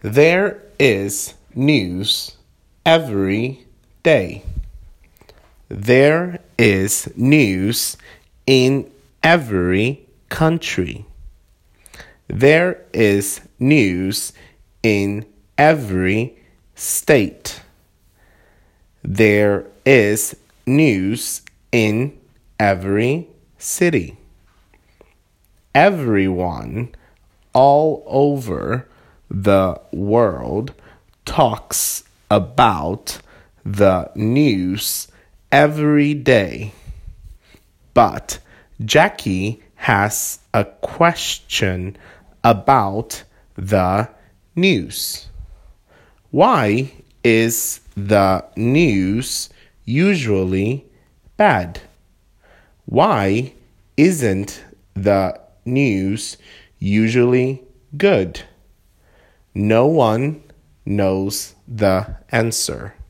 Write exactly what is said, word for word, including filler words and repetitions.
There is news every day. There is news in every country. There is news in every state. There is news in every city. Everyone all over the world talks about the news every day. But Jackie has a question about the news. Why is the news usually bad? Why isn't the news usually good? No one knows the answer.